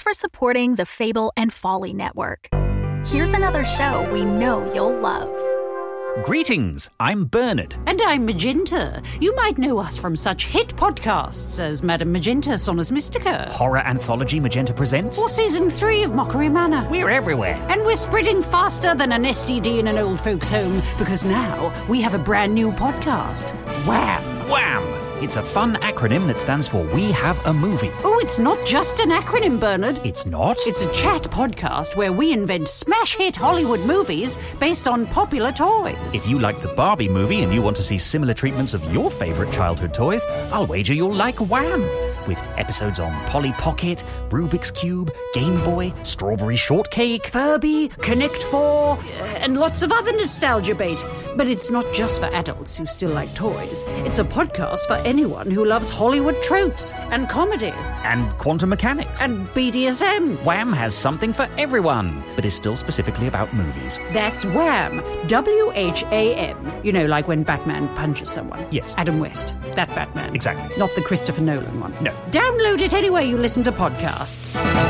for supporting the Fable and Folly Network. Here's another show we know you'll love. Greetings, I'm Bernard. And I'm Magenta. You might know us from such hit podcasts as Madame Magenta, Sonus Mystica. Horror anthology Magenta Presents. Or Season 3 of Mockery Manor. We're everywhere. And we're spreading faster than an STD in an old folks' home, because now we have a brand new podcast. Wham! Wham! It's a fun acronym that stands for We Have a Movie. Oh, it's not just an acronym, Bernard. It's not? It's a chat podcast where we invent smash hit Hollywood movies based on popular toys. If you like the Barbie movie and you want to see similar treatments of your favourite childhood toys, I'll wager you'll like Wham! With episodes on Polly Pocket, Rubik's Cube, Game Boy, Strawberry Shortcake, Furby, Connect 4, and lots of other nostalgia bait. But it's not just for adults who still like toys. It's a podcast for anyone who loves Hollywood tropes and comedy. And quantum mechanics. And BDSM. Wham! Has something for everyone, but is still specifically about movies. That's Wham! W-H-A-M. You know, like when Batman punches someone. Yes. Adam West. That Batman. Exactly. Not the Christopher Nolan one. No. Download it anywhere you listen to podcasts.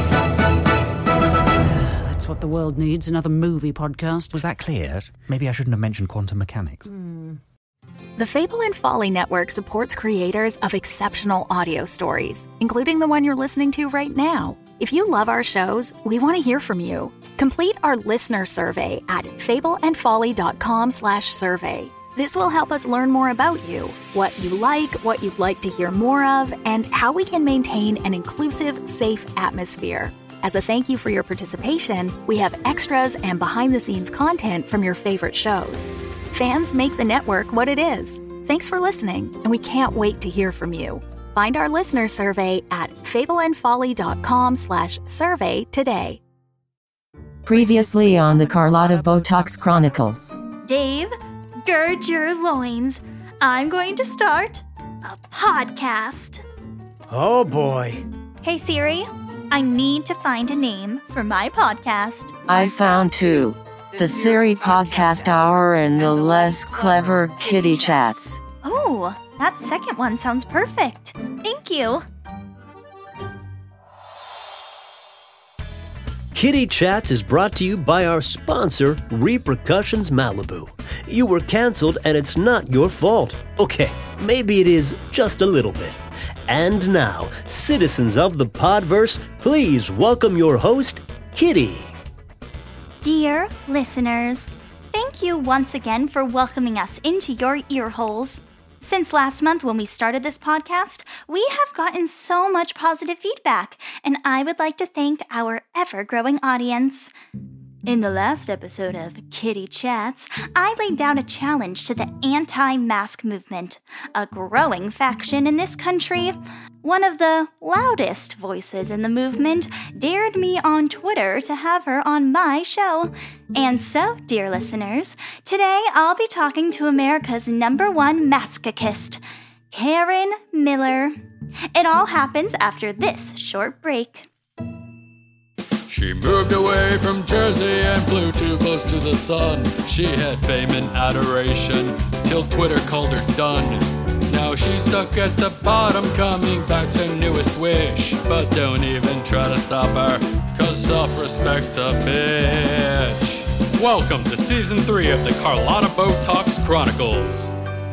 That's what the world needs, another movie podcast. Was that clear? Maybe I shouldn't have mentioned quantum mechanics. The Fable and Folly Network supports creators of exceptional audio stories, including the one you're listening to right now. If you love our shows, we want to hear from you. Complete our listener survey at fableandfolly.com/survey. This will help us learn more about you, what you like, what you'd like to hear more of, and how we can maintain an inclusive, safe atmosphere. As a thank you for your participation, we have extras and behind-the-scenes content from your favorite shows. Fans make the network what it is. Thanks for listening, and we can't wait to hear from you. Find our listener survey at fableandfolly.com/survey today. Previously on the Carlotta Botox Chronicles. Dave, gird your loins. I'm going to start a podcast. Oh boy. Hey Siri, I need to find a name for my podcast. I found two. The Siri Podcast Hour and the Less Clever Kitty Chats. Oh, that second one sounds perfect. Thank you. Kitty Chats is brought to you by our sponsor, Repercussions Malibu. You were canceled and it's not your fault. Okay, maybe it is just a little bit. And now, citizens of the Podverse, please welcome your host, Kitty. Dear listeners, thank you once again for welcoming us into your ear holes. Since last month when we started this podcast, we have gotten so much positive feedback, and I would like to thank our ever-growing audience. In the last episode of Kitty Chats, I laid down a challenge to the anti-mask movement, a growing faction in this country. One of the loudest voices in the movement dared me on Twitter to have her on my show. And so, dear listeners, today I'll be talking to America's #1 masochist, Karen Miller. It all happens after this short break. She moved away from Jersey and flew too close to the sun. She had fame and adoration till Twitter called her done. Now she's stuck at the bottom, coming back's her newest wish. But don't even try to stop her, cause self-respect's a bitch. Welcome to Season 3 of the Carlotta Botox Chronicles.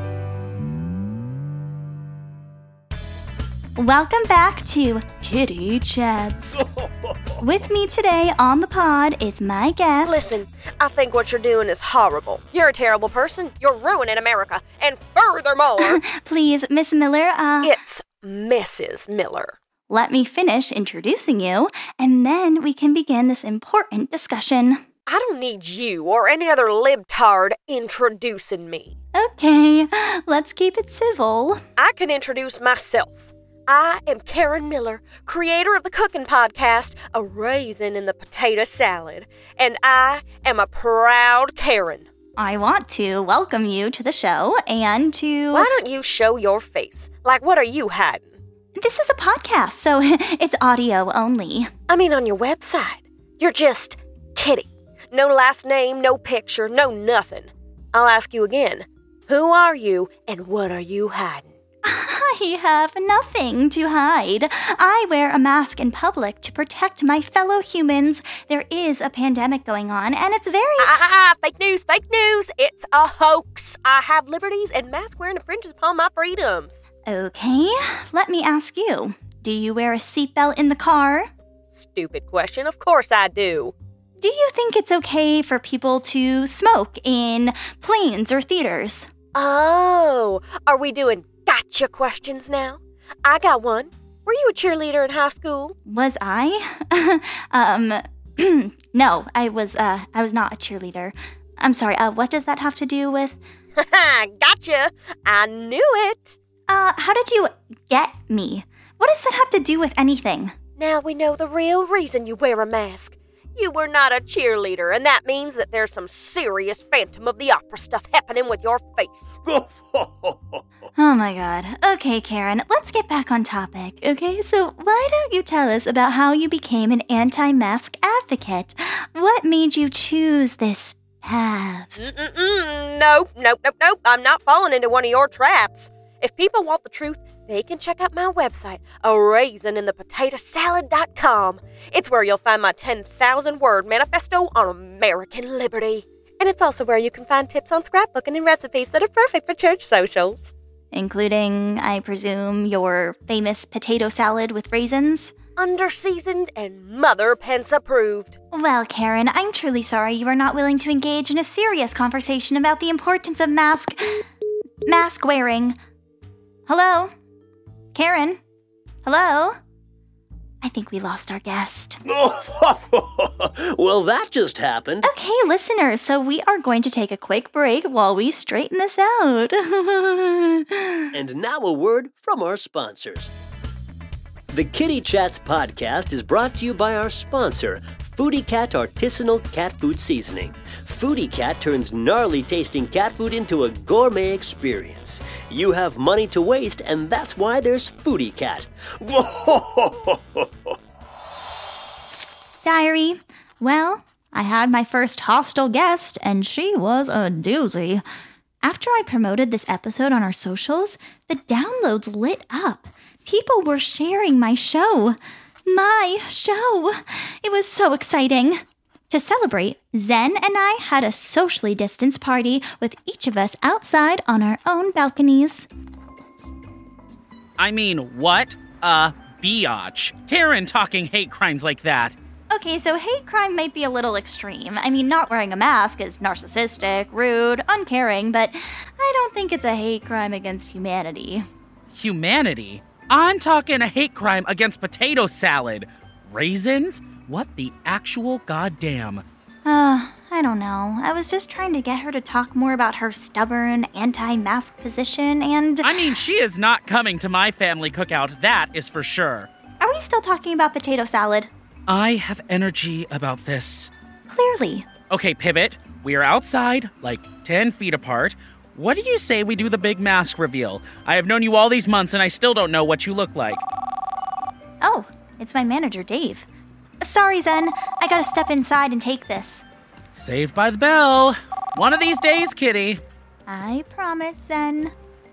Welcome back to Kitty Chats. With me today on the pod is my guest. Listen, I think what you're doing is horrible. You're a terrible person. You're ruining America. And furthermore... Please, Miss Miller, It's Mrs. Miller. Let me finish introducing you, and then we can begin this important discussion. I don't need you or any other libtard introducing me. Okay, let's keep it civil. I can introduce myself. I am Karen Miller, creator of the cooking podcast, A Raisin in the Potato Salad, and I am a proud Karen. I want to welcome you to the show and to... Why don't you show your face? Like, what are you hiding? This is a podcast, so it's audio only. I mean, on your website, you're just Kitty. No last name, no picture, no nothing. I'll ask you again. Who are you, and what are you hiding? I have nothing to hide. I wear a mask in public to protect my fellow humans. There is a pandemic going on, and it's very... Fake news, fake news. It's a hoax. I have liberties, and mask wearing infringes upon my freedoms. Okay, let me ask you. Do you wear a seatbelt in the car? Stupid question. Of course I do. Do you think it's okay for people to smoke in planes or theaters? Oh, are we doing gotcha questions now? I got one. Were you a cheerleader in high school? Was I? No, I was not a cheerleader. I'm sorry, what does that have to do with? Gotcha! I knew it! How did you get me? What does that have to do with anything? Now we know the real reason you wear a mask. You were not a cheerleader, and that means that there's some serious Phantom of the Opera stuff happening with your face. Oh my god. Okay, Karen, let's get back on topic, okay? So why don't you tell us about how you became an anti-mask advocate? What made you choose this path? Nope. I'm not falling into one of your traps. If people want the truth, they can check out my website, araisininthe.potatosalad.com. It's where you'll find my 10,000-word manifesto on American liberty. And it's also where you can find tips on scrapbooking and recipes that are perfect for church socials. Including, I presume, your famous potato salad with raisins? Under-seasoned and Mother Pence approved. Well, Karen, I'm truly sorry you are not willing to engage in a serious conversation about the importance of mask wearing. Hello? Karen? Hello? I think we lost our guest. Well, that just happened. Okay, listeners, so we are going to take a quick break while we straighten this out. And now a word from our sponsors. The Kitty Chats podcast is brought to you by our sponsor, Foodie Cat Artisanal Cat Food Seasoning. Foodie Cat turns gnarly tasting cat food into a gourmet experience. You have money to waste, and that's why there's Foodie Cat. Diary. Well, I had my first hostile guest, and she was a doozy. After I promoted this episode on our socials, the downloads lit up. People were sharing my show. My show. It was so exciting. To celebrate, Zen and I had a socially distanced party with each of us outside on our own balconies. I mean, what a biatch. Karen talking hate crimes like that. Okay, so hate crime might be a little extreme. I mean, not wearing a mask is narcissistic, rude, uncaring, but I don't think it's a hate crime against humanity. Humanity? I'm talking a hate crime against potato salad. Raisins? What the actual goddamn? I don't know. I was just trying to get her to talk more about her stubborn, anti-mask position and... I mean, she is not coming to my family cookout, that is for sure. Are we still talking about potato salad? I have energy about this. Clearly. Okay, pivot. We are outside, like 10 feet apart. What do you say we do the big mask reveal? I have known you all these months and I still don't know what you look like. Oh, it's my manager, Dave. Sorry, Zen. I gotta step inside and take this. Saved by the bell. One of these days, kitty. I promise, Zen.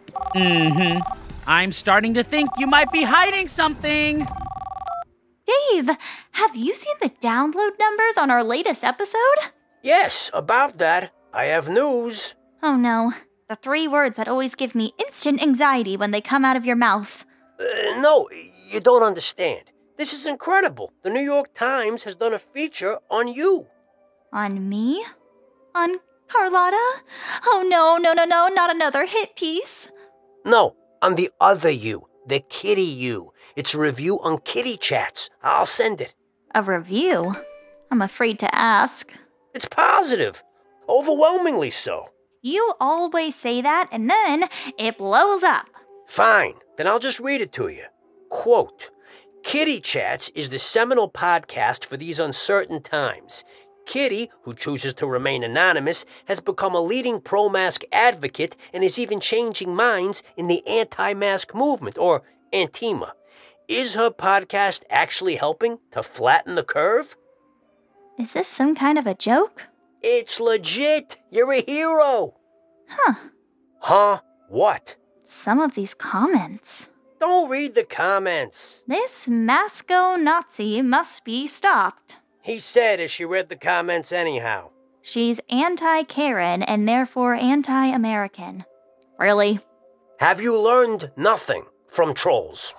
I'm starting to think you might be hiding something. Dave, have you seen the download numbers on our latest episode? Yes, about that. I have news. Oh no, the 3 words that always give me instant anxiety when they come out of your mouth. No, you don't understand. This is incredible. The New York Times has done a feature on you. On me? On Carlotta? Oh no, not another hit piece. No, on the other you, the kitty you. It's a review on Kitty Chats. I'll send it. A review? I'm afraid to ask. It's positive. Overwhelmingly so. You always say that, and then it blows up. Fine, then I'll just read it to you. Quote, Kitty Chats is the seminal podcast for these uncertain times. Kitty, who chooses to remain anonymous, has become a leading pro-mask advocate and is even changing minds in the anti-mask movement, or Antima. Is her podcast actually helping to flatten the curve? Is this some kind of a joke? It's legit. You're a hero. Huh. Huh? What? some of these comments. Don't read the comments. This Masco-Nazi must be stopped. He said as she read the comments anyhow. She's anti-Karen and therefore anti-American. Really? Have you learned nothing from trolls?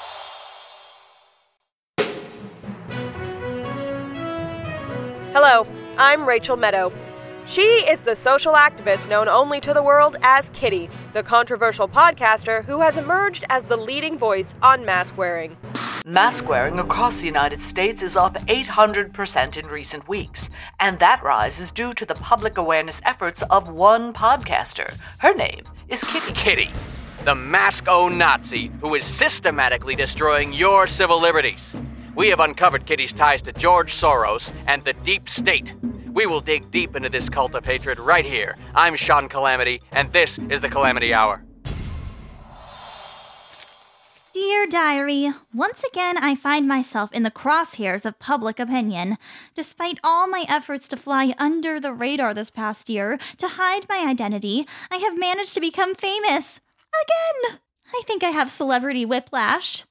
Hello, I'm Rachel Meadow. She is the social activist known only to the world as Kitty, the controversial podcaster who has emerged as the leading voice on mask wearing. Mask wearing across the United States is up 800% in recent weeks, and that rise is due to the public awareness efforts of one podcaster. Her name is Kitty. Kitty, the Masco-Nazi who is systematically destroying your civil liberties. We have uncovered Kitty's ties to George Soros and the Deep State. We will dig deep into this cult of hatred right here. I'm Sean Calamity, and this is the Calamity Hour. Dear Diary, once again I find myself in the crosshairs of public opinion. Despite all my efforts to fly under the radar this past year, to hide my identity, I have managed to become famous. Again! I think I have celebrity whiplash.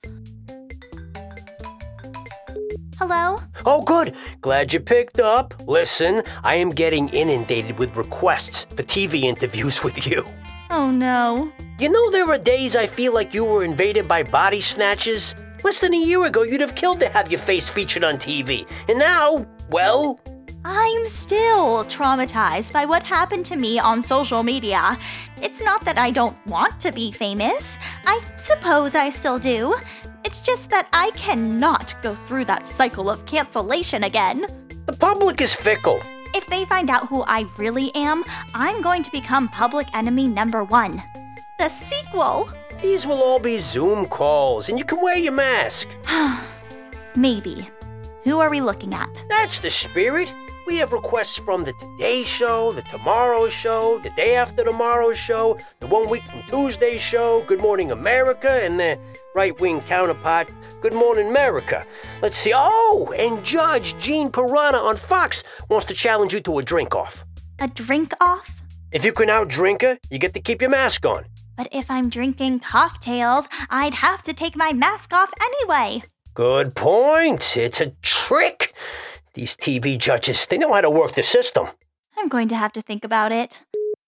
Hello? Oh, good. Glad you picked up. Listen, I am getting inundated with requests for TV interviews with you. Oh, no. You know, there are days I feel like you were invaded by body snatchers. Less than a year ago, you'd have killed to have your face featured on TV. And now, well... I'm still traumatized by what happened to me on social media. It's not that I don't want to be famous. I suppose I still do. It's just that I cannot go through that cycle of cancellation again. The public is fickle. If they find out who I really am, I'm going to become public enemy number 1. The sequel. These will all be Zoom calls, and you can wear your mask. Maybe. Who are we looking at? That's the spirit. We have requests from the Today Show, the Tomorrow Show, the Day After Tomorrow Show, the 1 Week from Tuesday Show, Good Morning America, and the right-wing counterpart, Good Morning America. Let's see. Oh, and Judge Gene Piranha on Fox wants to challenge you to a drink-off. A drink-off? If you can out-drink her, you get to keep your mask on. But if I'm drinking cocktails, I'd have to take my mask off anyway. Good point. It's a trick. These TV judges, they know how to work the system. I'm going to have to think about it.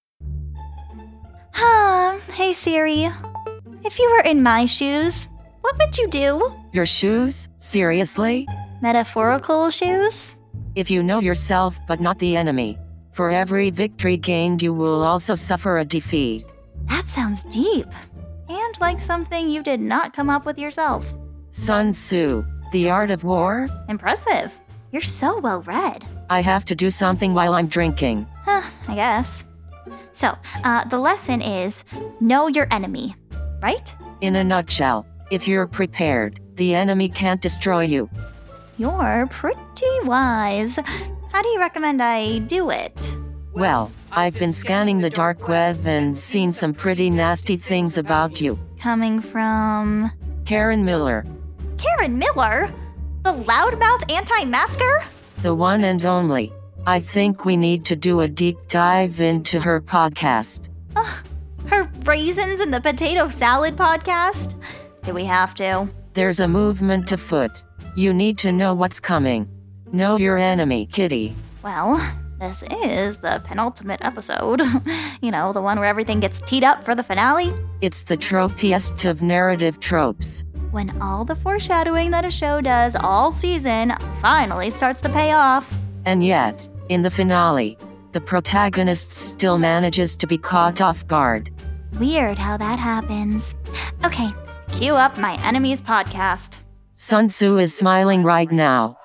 Hey Siri. If you were in my shoes, what would you do? Your shoes? Seriously? Metaphorical shoes? If you know yourself but not the enemy, for every victory gained you will also suffer a defeat. That sounds deep. And like something you did not come up with yourself. Sun Tzu, The Art of War? Impressive. You're so well read. I have to do something while I'm drinking. I guess. So, the lesson is know your enemy, right? In a nutshell, if you're prepared, the enemy can't destroy you. You're pretty wise. How do you recommend I do it? Well, I've been scanning the dark web and seen some pretty nasty things about you. Coming from... Karen Miller. Karen Miller? The loudmouth anti-masker? The one and only. I think we need to do a deep dive into her podcast. Her Raisins in the Potato Salad podcast? Do we have to? There's a movement afoot. You need to know what's coming. Know your enemy, Kitty. Well, this is the penultimate episode. You know, the one where everything gets teed up for the finale. It's the tropiest of narrative tropes. When all the foreshadowing that a show does all season finally starts to pay off. And yet, in the finale, the protagonist still manages to be caught off guard. Weird how that happens. Okay, cue up my enemy's podcast. Sun Tzu is smiling right now.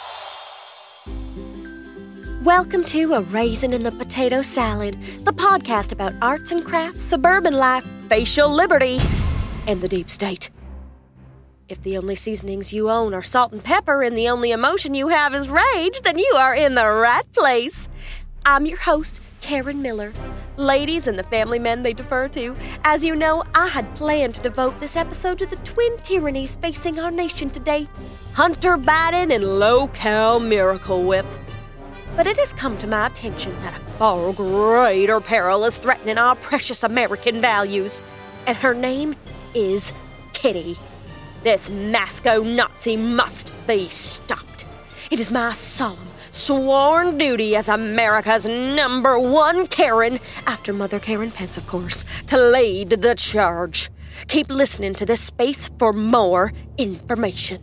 Welcome to A Raisin in the Potato Salad, the podcast about arts and crafts, suburban life, facial liberty, and the deep state. If the only seasonings you own are salt and pepper and the only emotion you have is rage, then you are in the right place. I'm your host, Karen Miller. Ladies and the family men they defer to, as you know, I had planned to devote this episode to the twin tyrannies facing our nation today, Hunter Biden and Low-Cal Miracle Whip. But it has come to my attention that a far greater peril is threatening our precious American values. and her name is Kitty. This Masco-Nazi must be stopped. It is my solemn, sworn duty as America's #1 Karen, after Mother Karen Pence, of course, to lead the charge. Keep listening to this space for more information.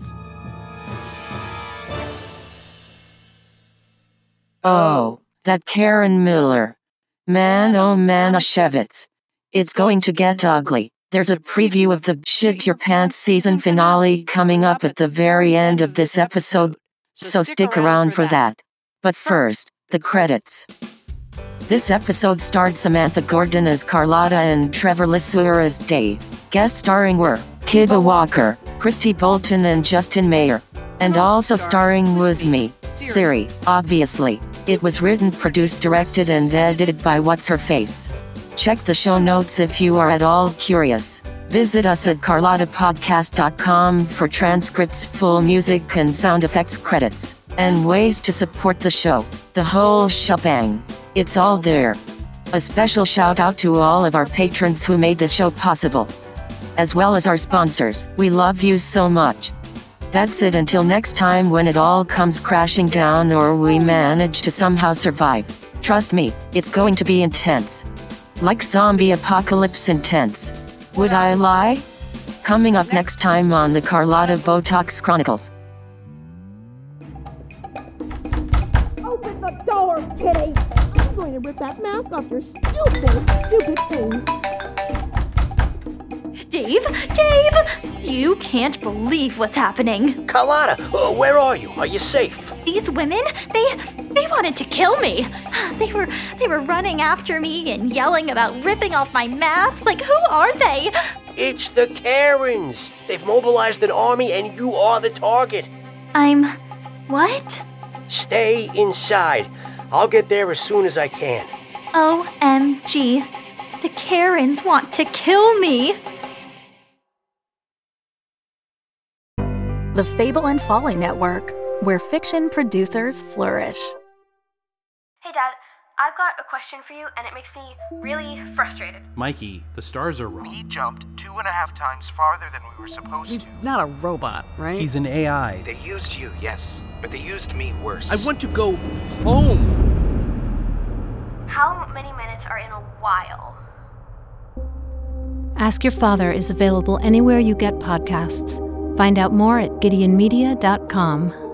Oh, that Karen Miller. Man, oh Manischewitz. It's going to get ugly. There's a preview of the Shit Your Pants season finale coming up at the very end of this episode, so stick around for that. But first, the credits. This episode starred Samantha Gordon as Carlotta and Trevor Lesueur as Dave. Guest starring were Kibba Walker, Christy Bolton and Justin Mayer. And also starring was me, Siri, obviously. It was written, produced, directed and edited by What's-Her-Face. Check the show notes if you are at all curious. Visit us at carlottapodcast.com for transcripts, full music and sound effects credits, and ways to support the show. The whole shebang. It's all there. A special shout out to all of our patrons who made this show possible, as well as our sponsors. We love you so much. That's it until next time when it all comes crashing down or we manage to somehow survive. Trust me, it's going to be intense. Like zombie apocalypse intense. Would I lie? Coming up next time on the Carlotta Botox Chronicles. Open the door, Kitty! I'm going to rip that mask off your stupid face. Dave! You can't believe what's happening. Carlotta, where are you? Are you safe? These women, they wanted to kill me. They were running after me and yelling about ripping off my mask. Like, who are they? It's the Karens. They've mobilized an army and you are the target. What? Stay inside. I'll get there as soon as I can. OMG. The Karens want to kill me. The Fable and Folly Network, where fiction producers flourish. Hey, Dad, I've got a question for you, and it makes me really frustrated. Mikey, the stars are wrong. We jumped 2.5 times farther than we were supposed to. He's not a robot, right? He's an AI. They used you, yes, but they used me worse. I want to go home. How many minutes are in a while? Ask Your Father is available anywhere you get podcasts. Find out more at GideonMedia.com.